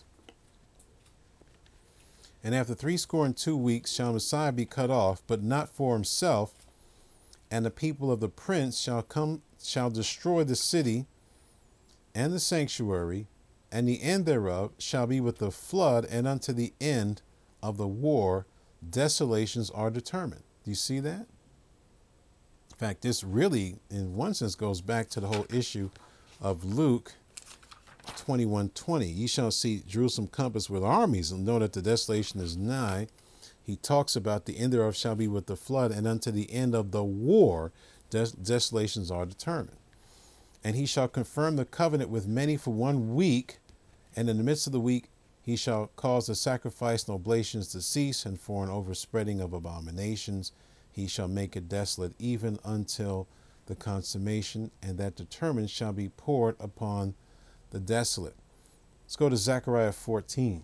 And after threescore and two weeks shall Messiah be cut off, but not for himself, and the people of the prince shall come, shall destroy the city and the sanctuary, and the end thereof shall be with the flood, and unto the end of the war desolations are determined. Do you see that? In fact, this really, in one sense, goes back to the whole issue of Luke twenty-one twenty. Ye shall see Jerusalem compassed with armies, and know that the desolation is nigh. He talks about the end thereof shall be with the flood, and unto the end of the war des desolations are determined. And he shall confirm the covenant with many for one week, and in the midst of the week he shall cause the sacrifice and oblations to cease, and for an overspreading of abominations he shall make it desolate, even until the consummation, and that determined shall be poured upon the desolate. Let's go to Zechariah fourteen.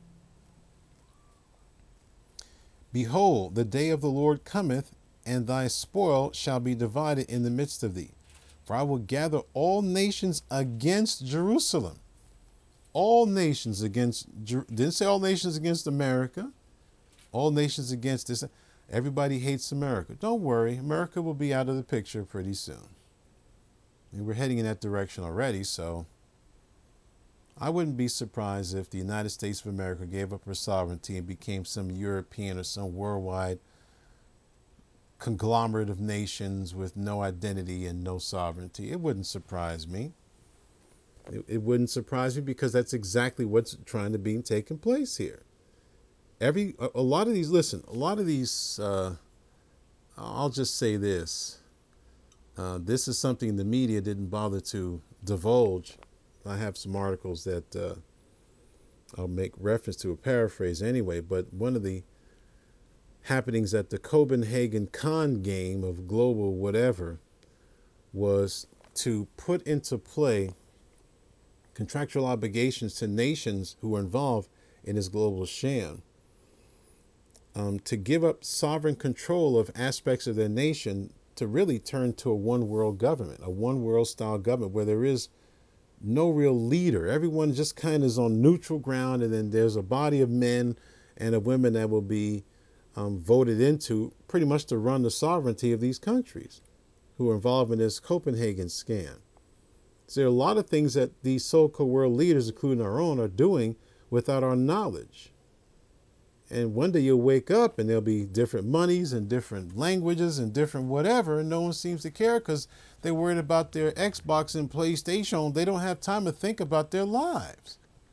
Behold, the day of the Lord cometh, and thy spoil shall be divided in the midst of thee. For I will gather all nations against Jerusalem. All nations against, didn't say all nations against America. All nations against this. Everybody hates America. Don't worry, America will be out of the picture pretty soon. And we're heading in that direction already, so I wouldn't be surprised if the United States of America gave up her sovereignty and became some European or some worldwide conglomerate of nations with no identity and no sovereignty. It wouldn't surprise me. It, it wouldn't surprise me, because that's exactly what's trying to be taking place here. Every a, a lot of these, listen, a lot of these, uh, I'll just say this. Uh, this is something the media didn't bother to divulge. I have some articles that uh, I'll make reference to, a paraphrase anyway, but one of the happenings at the Copenhagen Con game of global whatever was to put into play contractual obligations to nations who are involved in this global sham, um, to give up sovereign control of aspects of their nation, to really turn to a one world government, a one world style government where there is no real leader. Everyone just kind of is on neutral ground, and then there's a body of men and of women that will be um, voted into pretty much to run the sovereignty of these countries who are involved in this Copenhagen scam. So there are a lot of things that these so-called world leaders, including our own, are doing without our knowledge. And one day you'll wake up and there'll be different monies and different languages and different whatever, and no one seems to care because they're worried about their Xbox and PlayStation. They don't have time to think about their lives.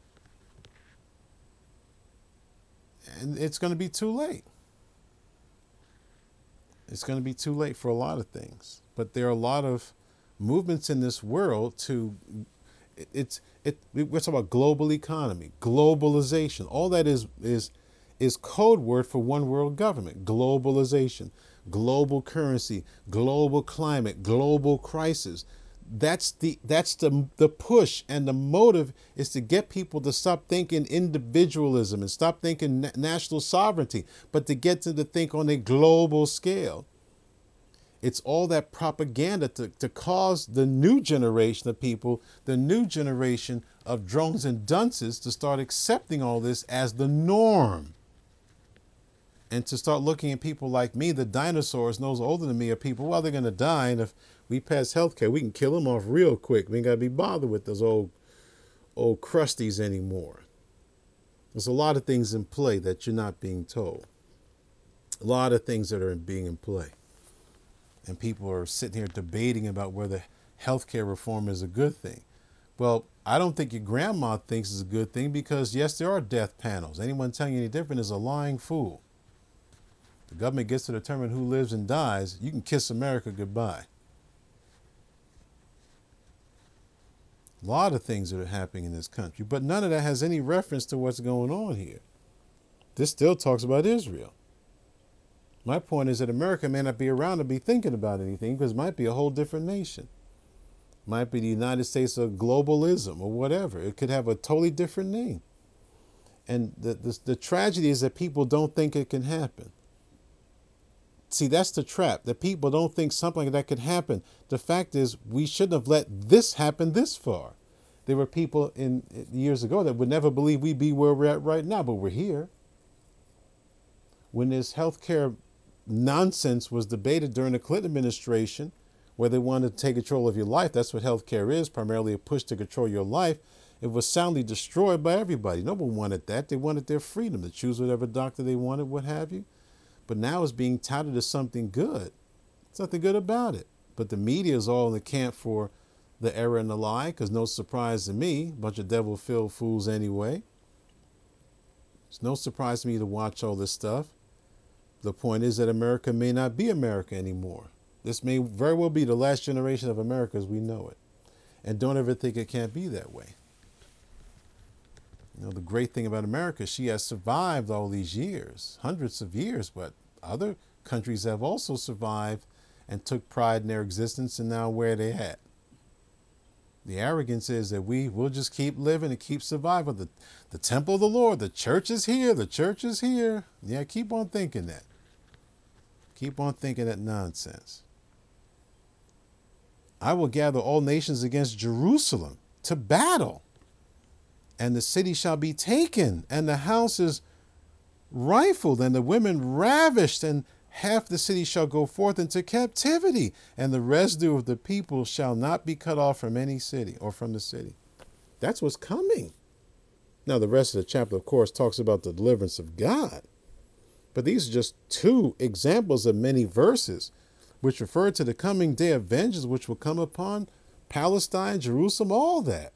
And it's going to be too late. It's going to be too late for a lot of things. But there are a lot of movements in this world to, it, it's, it, we're talking about global economy, globalization. All that is, is, is code word for one world government. Globalization, global currency, global climate, global crisis. That's the that's the the push, and the motive is to get people to stop thinking individualism and stop thinking na- national sovereignty, but to get them to think on a global scale. It's all that propaganda to, to cause the new generation of people, the new generation of drones and dunces, to start accepting all this as the norm. And to start looking at people like me, the dinosaurs, and those older than me, are people, well, they're going to die. And if we pass healthcare, we can kill them off real quick. We ain't got to be bothered with those old, old crusties anymore. There's a lot of things in play that you're not being told. A lot of things that are being in play. And people are sitting here debating about whether healthcare reform is a good thing. Well, I don't think your grandma thinks it's a good thing because, yes, there are death panels. Anyone telling you any different is a lying fool. The government gets to determine who lives and dies. You can kiss America goodbye. A lot of things that are happening in this country, but none of that has any reference to what's going on here. This still talks about Israel. My point is that America may not be around to be thinking about anything because it might be a whole different nation. It might be the United States of globalism or whatever. It could have a totally different name. And the, the, the tragedy is that people don't think it can happen. See, that's the trap, that people don't think something like that could happen. The fact is, we shouldn't have let this happen this far. There were people in years ago that would never believe we'd be where we're at right now, but we're here. When this healthcare nonsense was debated during the Clinton administration, where they wanted to take control of your life, that's what healthcare is, primarily a push to control your life, it was soundly destroyed by everybody. No one wanted that. They wanted their freedom to choose whatever doctor they wanted, what have you. But now it's being touted as something good. There's nothing good about it. But the media is all in the camp for the error and the lie, because no surprise to me, a bunch of devil-filled fools anyway. It's no surprise to me to watch all this stuff. The point is that America may not be America anymore. This may very well be the last generation of America as we know it. And don't ever think it can't be that way. You know, the great thing about America, she has survived all these years, hundreds of years, but other countries have also survived and took pride in their existence, and now where they at. The arrogance is that we will just keep living and keep surviving. The, the temple of the Lord, the church is here, the church is here. Yeah, keep on thinking that. Keep on thinking that nonsense. I will gather all nations against Jerusalem to battle. And the city shall be taken, and the houses rifled, and the women ravished, and half the city shall go forth into captivity, and the residue of the people shall not be cut off from any city or from the city. That's what's coming. Now, the rest of the chapter, of course, talks about the deliverance of God. But these are just two examples of many verses which refer to the coming day of vengeance, which will come upon Palestine, Jerusalem, all that.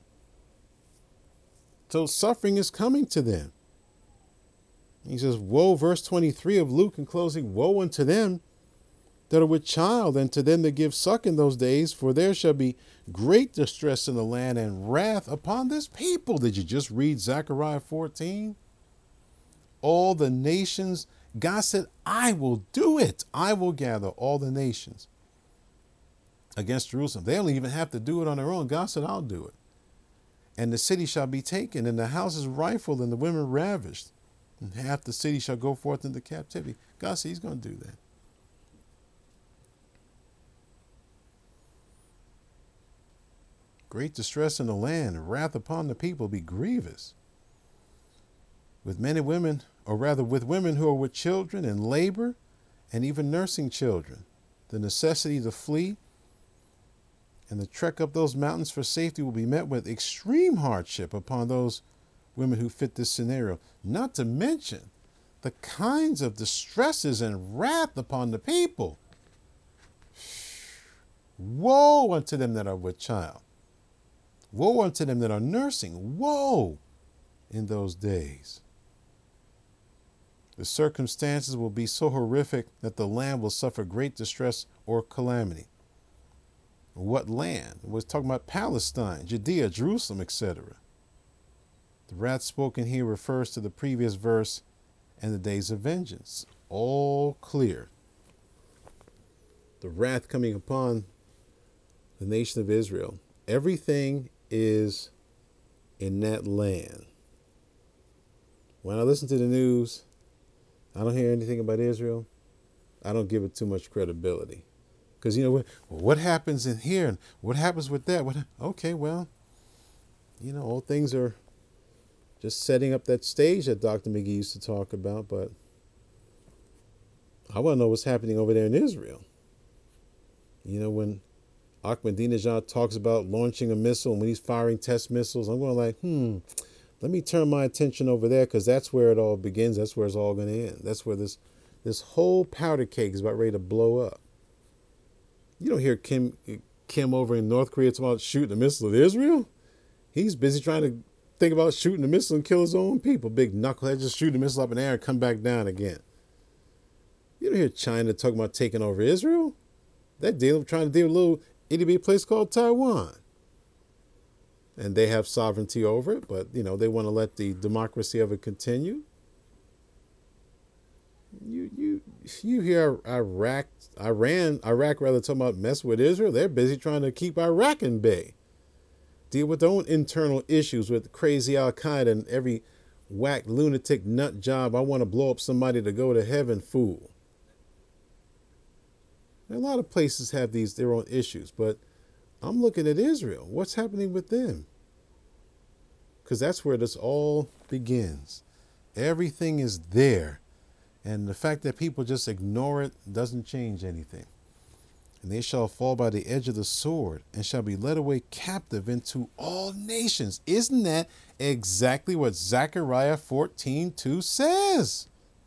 So suffering is coming to them. He says, woe, verse twenty-three of Luke in closing, woe unto them that are with child, and to them that give suck in those days, for there shall be great distress in the land and wrath upon this people. Did you just read Zechariah fourteen? All the nations, God said, I will do it. I will gather all the nations against Jerusalem. They don't even have to do it on their own. God said, I'll do it. And the city shall be taken, and the houses rifled, and the women ravished. And half the city shall go forth into captivity. God said he's going to do that. Great distress in the land, and wrath upon the people be grievous. With men and women, or rather with women who are with children and labor, and even nursing children, the necessity to flee and the trek up those mountains for safety will be met with extreme hardship upon those women who fit this scenario, not to mention the kinds of distresses and wrath upon the people. Woe unto them that are with child. Woe unto them that are nursing. Woe in those days. The circumstances will be so horrific that the land will suffer great distress or calamity. What land? We're talking about Palestine, Judea, Jerusalem, et cetera. The wrath spoken here refers to the previous verse and the days of vengeance. All clear. The wrath coming upon The nation of Israel. Everything is in that land. When I listen to the news, I don't hear anything about Israel. I don't give it too much credibility. Because, you know, what, what happens in here and what happens with that? What? Okay, well, you know, all things are just setting up that stage that Doctor McGee used to talk about. But I want to know what's happening over there in Israel. You know, when Ahmadinejad talks about launching a missile and when he's firing test missiles, I'm going like, hmm, let me turn my attention over there because that's where it all begins. That's where it's all going to end. That's where this this whole powder cake is about ready to blow up. You don't hear Kim Kim over in North Korea talking about shooting a missile at Israel. He's busy trying to think about shooting a missile and kill his own people. Big knucklehead, just shoot a missile up in the air and come back down again. You don't hear China talking about taking over Israel. They're dealing, trying to deal with a little itty bitty place called Taiwan. And they have sovereignty over it, but, you know, they want to let the democracy of it continue. You you you hear Iraq, Iran, Iraq rather talking about mess with Israel. They're busy trying to keep Iraq in bay. Deal with their own internal issues with crazy Al-Qaeda and every whack lunatic nut job. I want to blow up somebody to go to heaven fool. A lot of places have these their own issues, but I'm looking at Israel. What's happening with them? Because that's where this all begins. Everything is there. And the fact that people just ignore it doesn't change anything. And they shall fall by the edge of the sword and shall be led away captive into all nations. Isn't that exactly what Zechariah fourteen two says?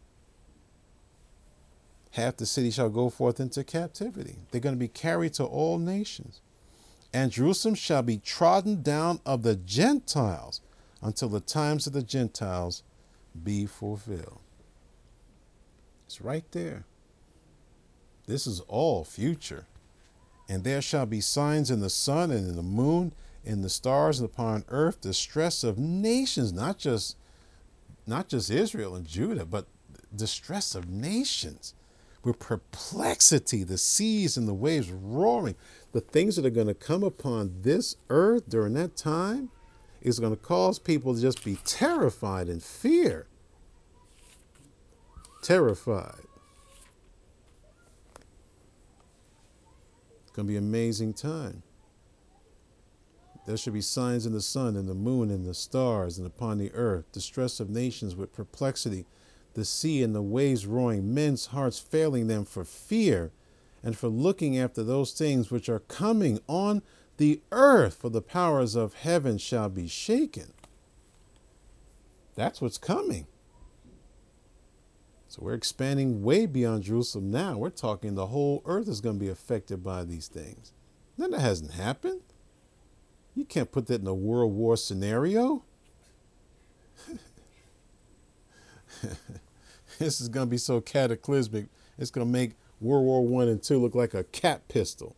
Half the city shall go forth into captivity. They're going to be carried to all nations. And Jerusalem shall be trodden down of the Gentiles until the times of the Gentiles be fulfilled. It's right there. This is all future. And there shall be signs in the sun and in the moon, in the stars and upon earth, distress of nations, not just not just Israel and Judah, but distress of nations. With perplexity, the seas and the waves roaring. The things that are going to come upon this earth during that time is going to cause people to just be terrified and fear. Terrified. It's going to be an amazing time. There should be signs in the sun and the moon and the stars and upon the earth, distress of nations with perplexity, the sea and the waves roaring, men's hearts failing them for fear and for looking after those things which are coming on the earth, for the powers of heaven shall be shaken. That's what's coming. So we're expanding way beyond Jerusalem now. We're talking the whole earth is going to be affected by these things. Now, that hasn't happened. You can't put that in a world war scenario. This is going to be so cataclysmic. It's going to make World War One and Two look like a cat pistol.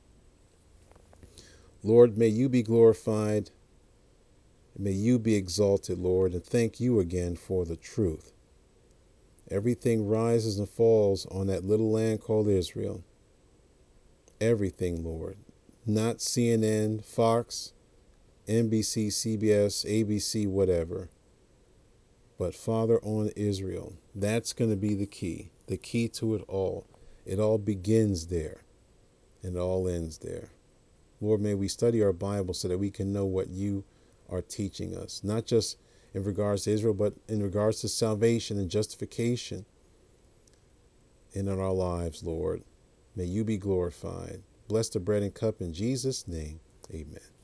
Lord, may you be glorified. May you be exalted, Lord, and thank you again for the truth. Everything rises and falls on that little land called Israel. Everything, Lord. Not C N N, Fox, N B C, C B S, A B C, whatever. But Father, on Israel. That's going to be the key. The key to it all. It all begins there. And it all ends there. Lord, may we study our Bible so that we can know what you are teaching us. Not just in regards to Israel, but in regards to salvation and justification in our lives, Lord. May you be glorified. Bless the bread and cup in Jesus' name. Amen.